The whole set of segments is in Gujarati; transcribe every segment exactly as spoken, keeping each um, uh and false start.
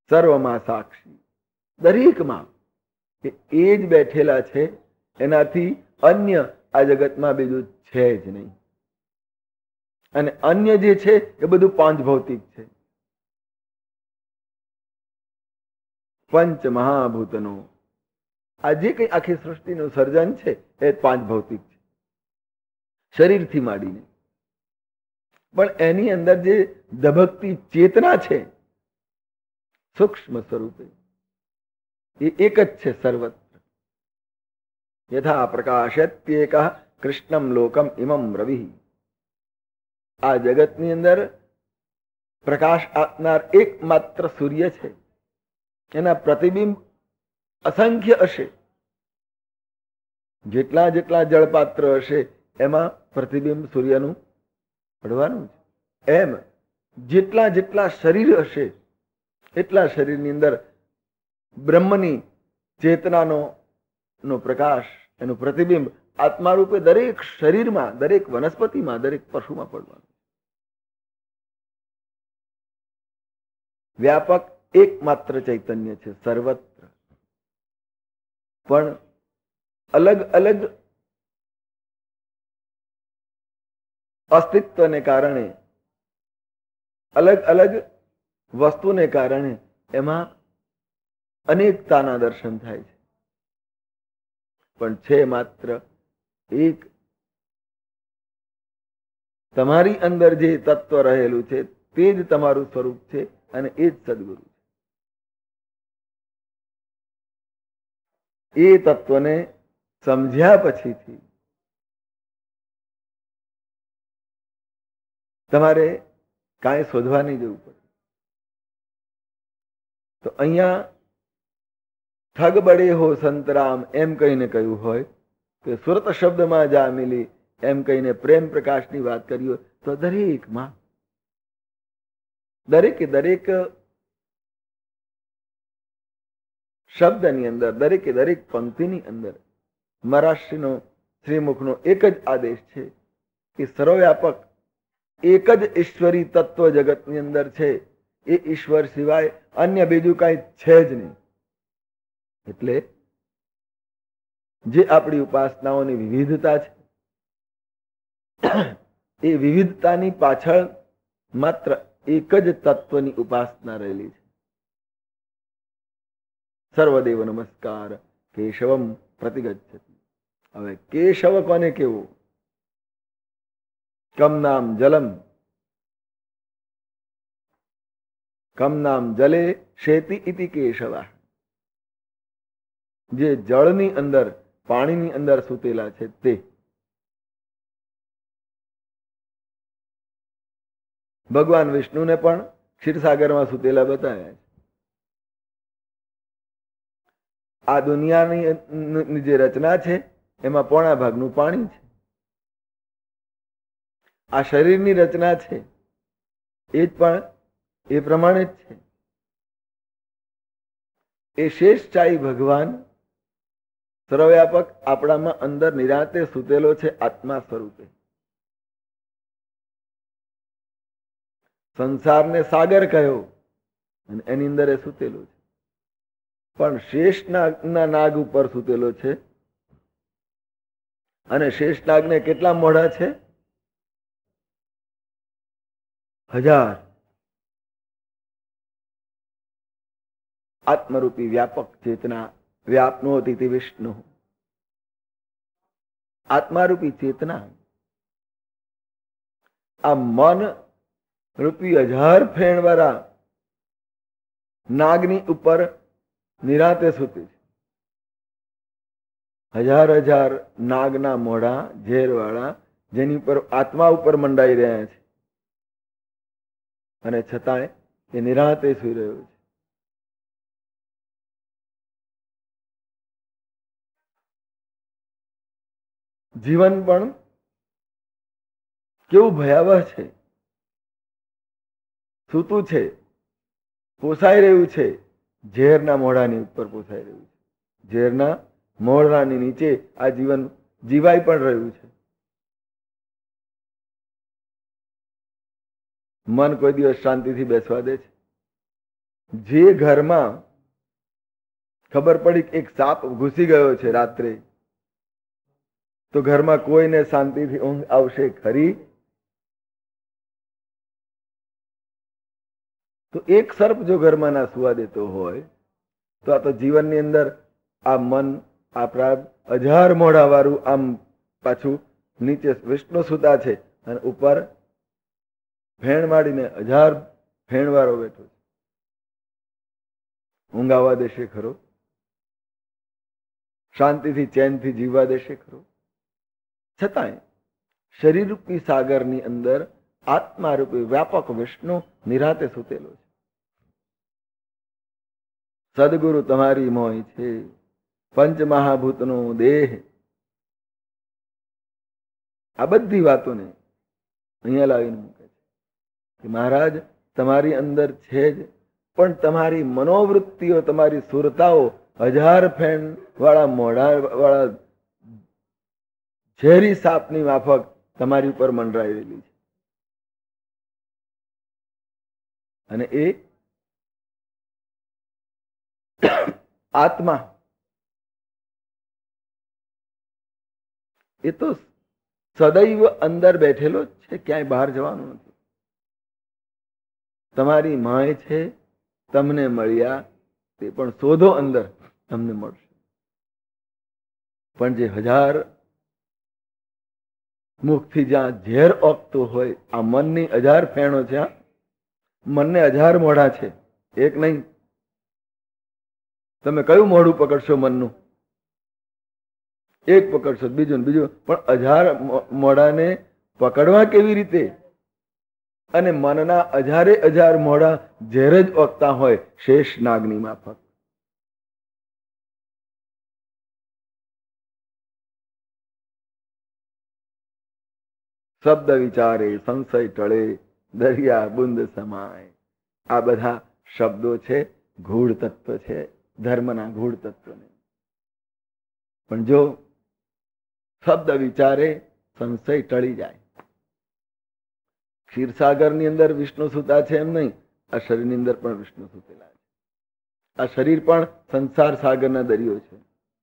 સર્વમાં સાક્ષી, દરેકમાં એ જ બેઠેલા છે, એનાથી અન્ય આ જગતમાં બીજું છે જ નહીં. અને અન્ય જે છે એ બધું પાંચ ભૌતિક છે. પંચ મહાભૂતનો, આ જે કઈ આખી સૃષ્ટિનું સર્જન છે એ પાંચ ભૌતિક છે, શરીરથી માંડીને. પણ એની અંદર જે ધબકતી ચેતના છે સૂક્ષ્મ સ્વરૂપે, એ એક જ છે સર્વત્ર. યથા પ્રકાશત્યેક કૃષ્ણમ લોકમ ઇમમ રવિ. આ જગતની અંદર પ્રકાશ આપનાર એકમાત્ર સૂર્ય છે. એના પ્રતિબિંબ અસંખ્ય હશે. જેટલા જેટલા જળપાત્ર હશે એમાં પ્રતિબિંબ સૂર્યનું પડવાનું છે. એમ જેટલા જેટલા શરીર હશે એટલા શરીરની અંદર બ્રહ્મની ચેતનાનો નો પ્રકાશ, એનું પ્રતિબિંબ આત્મા રૂપે દરેક શરીરમાં, દરેક વનસ્પતિમાં, દરેક પશુમાં પડવાનું. વ્યાપક એકમાત્ર ચૈતન્ય છે સર્વત્ર. પણ અલગ અલગ અસ્તિત્વને કારણે, અલગ અલગ વસ્તુને કારણે એમાં અનેકતાના દર્શન થાય છે. પણ છે માત્ર એક. તમારી અંદર જે તત્વ રહેલું છે તે જ તમારું સ્વરૂપ છે અને એ જ સદગુરુ છે. એ તત્વને સમજ્યા પછીથી તમારે કાંઈ શોધવા નહીં જવું પડે. તો અહીંયા ઠગ બડે હો સંતરામ એમ કહીને કહ્યું હોય કે સુરત શબ્દમાં જા મિલી એમ કહીને પ્રેમ પ્રકાશની વાત કરી હોય તો દરેકમાં, દરેકે દરેક શબ્દની અંદર, દરેકે દરેક પંક્તિની અંદર મહારાષ્ટ્રીનો શ્રીમુખનો એક જ આદેશ છે કે સર્વવ્યાપક એક જ ઈશ્વરી તત્વ જગતની અંદર છે. એ ઈશ્વર સિવાય અન્ય બીજું કાંઈ છે જ નહીં. એટલે જે આપણી ઉપાસનાઓની વિવિધતા છે એ વિવિધતાની પાછળ માત્ર એક જ તત્વની ઉપાસના રહેલી છે. સર્વદેવ નમસ્કાર કેશવમ પ્રતિગચ્છતિ. હવે કેશવ કોને કેવું? કમ નામ જલમ, કમ નામ જલે શેતિ ઇતિ કેશવા. જે જળની અંદર, પાણીની અંદર સૂતેલા છે તે. ભગવાન વિષ્ણુને પણ ક્ષીરસાગરમાં સૂતેલા બતાવ્યા છે. આ દુનિયાની જે રચના છે એમાં પોણા ભાગનું પાણી છે. આ શરીરની રચના છે એ જ પણ એ પ્રમાણે જ છે. એ શેષશાહી ભગવાન સર્વવ્યાપક આપણામાં અંદર નિરાંતે સૂતેલો છે આત્મા સ્વરૂપે. સંસારને સાગર કહ્યો અને એની અંદર એ સૂતેલો છે. પણ શેષ નાગના નાગ ઉપર સૂતેલો છે. અને શેષ નાગને કેટલા મોઢા છે? હજાર. આત્મરૂપી વ્યાપક ચેતના વ્યાપનોતિ વિષ્ણુ. આત્મારૂપી ચેતના આ મન રૂપી હજાર ફેણ વાળા નાગની ઉપર નિરાતે સૂતી છે. હજાર હજાર નાગના મોઢા ઝેર વાળા જેની ઉપર આત્મા ઉપર મંડાઈ રહ્યા છે અને છતાંય એ નિરાતે સૂઈ રહ્યો છે. જીવન પણ કેવું ભયાવહ છે. સૂતું છે, પોસાઈ રહ્યું છે, ઝેરના મોઢાની ઉપર પોસાઈ રહ્યું છે. ઝેરના મોઢાની નીચે આ જીવન જીવાઈ પણ રહ્યું છે. મન કોઈ દિવસ શાંતિથી બેસવા દે છે? જે ઘરમાં ખબર પડી કે એક સાપ ઘૂસી ગયો છે રાત્રે, તો ઘરમાં કોઈને શાંતિથી ઊંઘ આવશે ખરી? તો એક સર્પ જો ઘરમાં ના સુવા દેતો હોય તો આ તો જીવનની અંદર આ મન આ પ્રાગ હજાર મોઢા વાળું આમ પાછું નીચે વિષ્ણુ સુતા છે અને ઉપર ફેણ માડીને હજાર ફેણ વાળો બેઠો છે. ઊંઘ આવવા દેશે ખરો? શાંતિથી ચેનથી જીવવા દેશે ખરો? છતાંય શરીર રૂપી સાગરની અંદર આત્મા રૂપી વ્યાપક વિષ્ણુ નિરાતે સૂતેલો છે. સદગુરુ તમારી મોય છે, પંચ મહાભૂતનો દેહ. આ બધી વાતોને અહીંયા લાવીને મૂકે છે કે મહારાજ તમારી અંદર છે જ, પણ તમારી મનોવૃત્તિઓ, તમારી સુરતાઓ હજાર ફેણ વાળા મોઢા વાળા ઝેરી સાપની માફક તમારી ઉપર મંડરાયેલી છે. અને એ આત્મા એ તો સદૈવ અંદર બેઠેલો જ છે, ક્યાંય બહાર જવાનું નથી. તમારી માય છે, તમને મળ્યા તે પણ શોધો અંદર, તમને મળશે. પણ જે હજાર મુખથી જ્યાં ઝેર ઓકતું હોય, આ મનની હજાર ફેણો છે, મનને હજાર મોઢા છે, એક નહીં. તમે કયું મોઢું પકડશો મનનું? એક પકડશો, બીજું બીજું, પણ હજાર મોઢાને પકડવા કેવી રીતે? અને મનના હજારે હજાર મોઢા ઝેર જ ઓકતા હોય શેષ નાગની માફક. શબ્દ વિચારે સંશય ટળે, દરિયા બુંદ સમાય. આ બધા શબ્દો છે, ગૂઢ તત્વ છે, ધર્મના ગૂઢ તત્વને. પણ જો શબ્દ વિચારે સંશય ટળી જાય. ક્ષીરસાગરની અંદર વિષ્ણુ સુતા છે એમ નહીં, આ શરીરની અંદર પણ વિષ્ણુ સુતેલા છે. આ શરીર પણ સંસાર સાગરના દરિયો છે.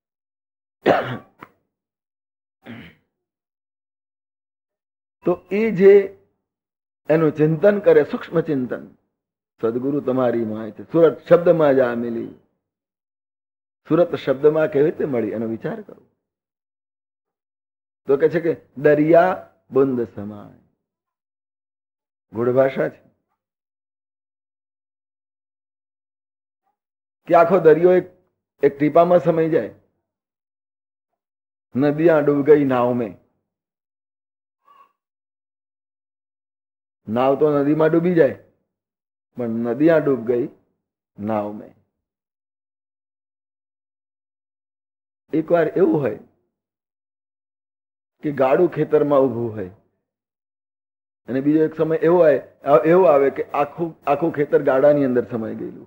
તો એ જે એનું ચિંતન કરે, સૂક્ષ્મ ચિંતન, સદગુરુ તમારી માય છે, સુરત શબ્દમાં જ આ મિલી. સુરત શબ્દમાં કેવી રીતે મળી એનો વિચાર કરો. તો કે છે કે દરિયા બુંદ સમાય. ગૂઢ ભાષા છે કે આખો દરિયો એક એક ટીપામાં સમાઈ જાય. નદિયા ડૂબ ગઈ નાવ મેં. નાવ તો નદીમાં ડૂબી જાય, પણ નદિયા ડૂબ ગઈ નાવ મેં. એક વાર એવું હોય કે ગાડું ખેતરમાં ઉભું હોય, અને બીજો એક સમય એવો આવે એવો આવે કે આખું આખું ખેતર ગાડાની અંદર સમાઈ ગયેલું.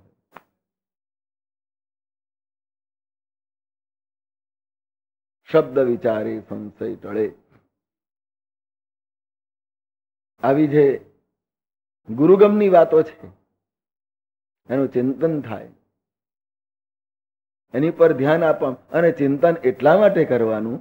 શબ્દ વિચારે સંશય ટળે. આવી જે ગુરુગમની વાતો છે એનું ચિંતન થાય, એની પર ધ્યાન આપવા. અને ચિંતન એટલા માટે કરવાનું,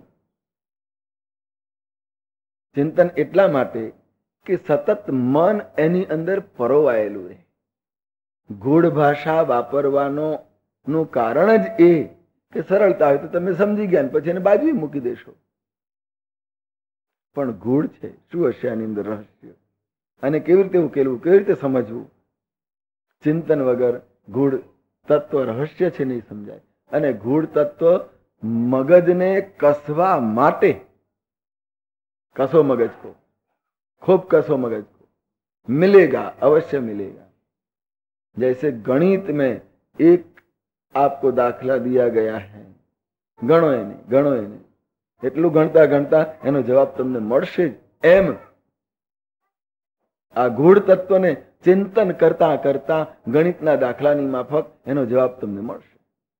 ચિંતન એટલા માટે કે સતત મન એની અંદર પરોવાયેલું રહે. ગૂઢ ભાષા વાપરવાનો નું કારણ જ એ કે સરળતા હોય તો તમે સમજી ગયા, પછી એને બાજુ મૂકી દેશો. પણ ગૂઢ છે, શું હશે આની અંદર રહસ્ય, અને કેવી રીતે ઉકેલવું, કેવી રીતે સમજવું? ચિંતન વગર ગૂઢ તત્વ રહસ્ય છે નહીં સમજાય. અને ગૂઢ તત્વ મગજને કસવા માટે, कसो मगज को, खूब कसो मगज को, मिलेगा, अवश्य मिलेगा. जैसे गणित में एक आपको दाखला दिया गया है, गणो एने गणो एने એટલું ગણતા ગણતા એનો જવાબ તમને મળશે જ. એમ આ ગૂઢ તત્વને ચિંતન કરતા કરતા ગણિતના દાખલાની માફક એનો જવાબ તમને મળશે.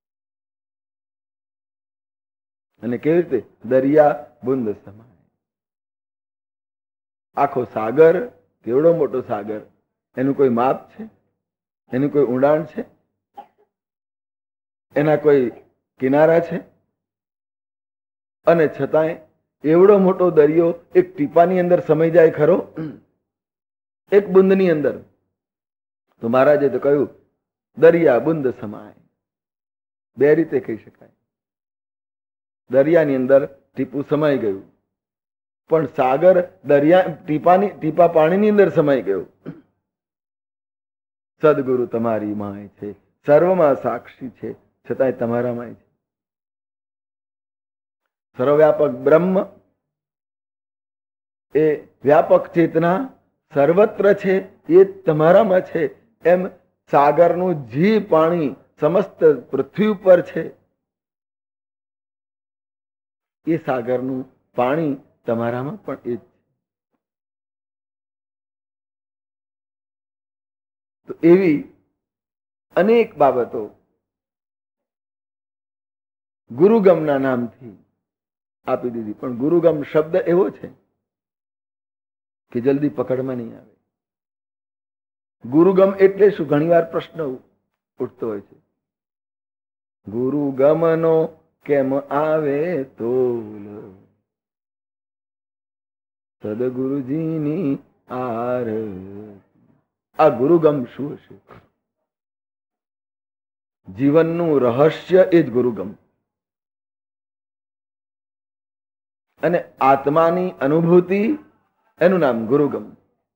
અને કેવી રીતે? દરિયા બુંદ સમાય. આખો સાગર, કેવડો મોટો સાગર, એનું કોઈ માપ છે? એનું કોઈ ઊંડાણ છે? એના કોઈ કિનારા છે? અને છતાંય એવડો મોટો દરિયો એક ટીપાની અંદર સમાઈ જાય ખરો? એક બુંદની અંદર. તો મહારાજે તો કહ્યું દરિયા બુંદ સમાય. બે રીતે કહી શકાય. દરિયાની અંદર ટીપું સમાઈ ગયું, પણ સાગર દરિયા ટીપાની ટીપા પાણીની અંદર સમાઈ ગયું. સદગુરુ તમારી માય છે, સર્વમાં સાક્ષી છે, છતાંય તમારામાં છે. સર્વવ્યાપક બ્રહ્મ એ વ્યાપક ચેતના સર્વત્ર છે, એ તમારામાં છે. એમ સાગરનું જે પાણી સમસ્ત પૃથ્વી ઉપર છે, એ સાગરનું પાણી તમારામાં પણ એ જ છે. તો એવી અનેક બાબતો ગુરુગમના નામથી આપી દીધી. પણ ગુરુગમ શબ્દ એવો છે કે જલ્દી પકડમાં નહીં આવે. ગુરુગમ એટલે શું? ઘણી વાર પ્રશ્ન ઉઠતો હોય છે. ગુરુગમનો કેમ આવે તોલ, સદગુરુજીની આર. આ ગુરુગમ શું હશે? જીવનનું રહસ્ય એ જ ગુરુગમ. અને આત્માની અનુભૂતિ એનું નામ ગુરુગમ.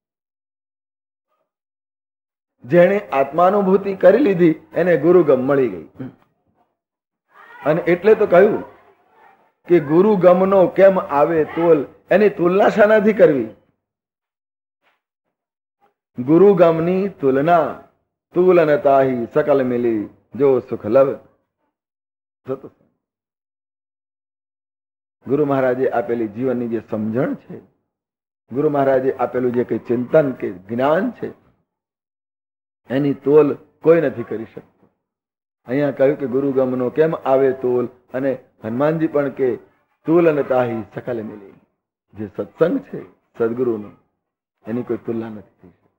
જેણે આત્માનુભૂતિ કરી લીધી એને ગુરુગમ મળી ગઈ. અને એટલે તો કહ્યું કે ગુરુગમનો કેમ આવે તોલ. એની તુલના શાનાથી કરવી? ગુરુગમની તુલના તુલનતાહી સકલ મિલી જો સુખ લવ. ગુરુ મહારાજે આપેલી જીવનની જે સમજણ છે, ગુરુ મહારાજે આપેલું જે કઈ ચિંતન કે જ્ઞાન છે, એની તોલ કોઈ નથી કરી શકતું. અહીંયા કહ્યું કે ગુરુગમનો કેમ આવે તોલ, અને હનુમાનજી પણ કે તુલનતાહી સકલ મિલી. જે સત્સંગ છે સદગુરુનો, એની કોઈ તુલના નથી થઈ શકતી.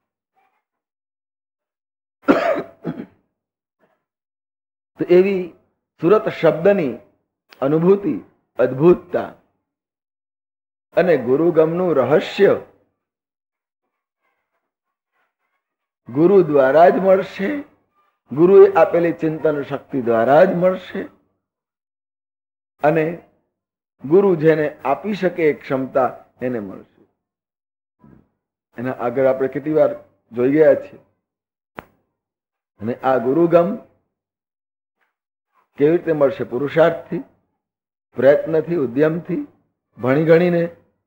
તો એવી સુરત શબ્દની અનુભૂતિ, અદ્ભુતતા અને ગુરુગમનું રહસ્ય ગુરુ દ્વારા જ મળશે. ગુરુએ આપેલી ચિંતન શક્તિ દ્વારા જ મળશે. અને ગુરુ જેને આપી શકે એ ક્ષમતા એને મળશે. એના આગળ આપણે કેટલી વાર જોઈ ગયા છીએ. અને આ ગુરુગમ કેવી રીતે મળશે? પુરુષાર્થથી, પ્રયત્નથી, ઉદ્યમથી, ભણી ગણીને.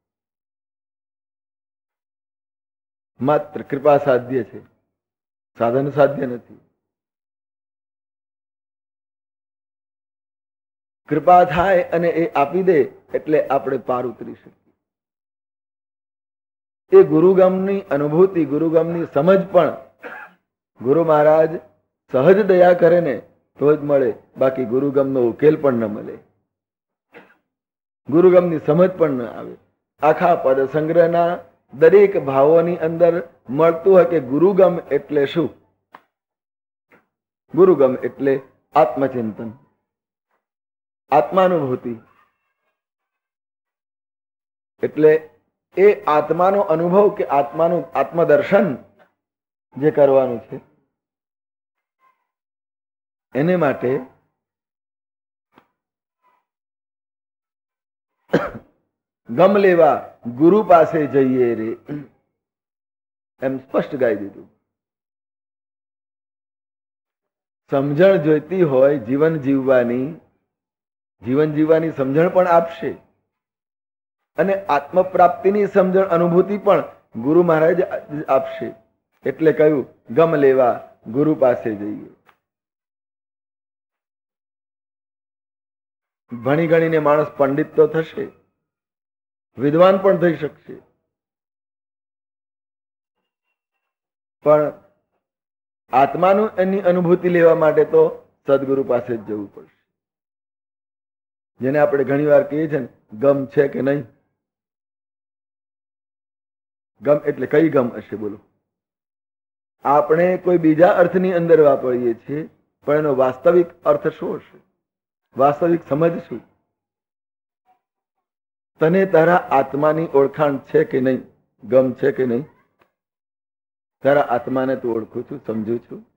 માત્ર કૃપા સાધ્ય છે, સાધન સાધ્ય નથી. કૃપા થાય અને એ આપી દે એટલે આપણે પાર ઉતરી શકીએ. એ ગુરુગમની અનુભૂતિ, ગુરુગમની સમજ પણ ગુરુ મહારાજ સહજ દયા કરે ને તો જ મળે. બાકી ગુરુગમનો ઉકેલ પણ ન મળે, ગુરુગમની સમજ પણ ન આવે. આખા પદ સંગ્રહના દરેક ભાવોની અંદર મળતું હોય કે ગુરુગમ એટલે શું? ગુરુગમ એટલે આત્મચિંતન, આત્માનુભૂતિ. એટલે એ આત્માનો અનુભવ કે આત્માનું આત્મદર્શન જે કરવાનું છે, એને માટે ગમ લેવા ગુરુ પાસે જઈએ રે, એમ સ્પષ્ટ ગાઈ દીધું. સમજણ જોઈતી હોય જીવન જીવવાની, જીવન જીવવાની સમજણ પણ આપશે. અને આત્મ પ્રાપ્તિની સમજણ, અનુભૂતિ પણ ગુરુ મહારાજ આપશે. એટલે કહ્યું ગમ લેવા ગુરુ પાસે જઈએ. ભણી ગણીને માણસ પંડિત તો થશે, વિદ્વાન પણ થઈ શકશે, પણ આત્માનું એની અનુભૂતિ લેવા માટે તો સદગુરુ પાસે જ જવું પડશે. જેને આપણે ઘણી વાર કહીએ છીએ ને, ગમ છે કે નહીં? ગમ એટલે કઈ ગમ હશે બોલો? આપણે કોઈ બીજા અર્થની અંદર વાપરીએ છીએ, પણ એનો વાસ્તવિક અર્થ શું હશે? વાસ્તવિક સમજ શું? તને તારા આત્માની ઓળખાણ છે કે નહીં? ગમ છે કે નહીં? તારા આત્માને તું ઓળખું છું, સમજુ છું?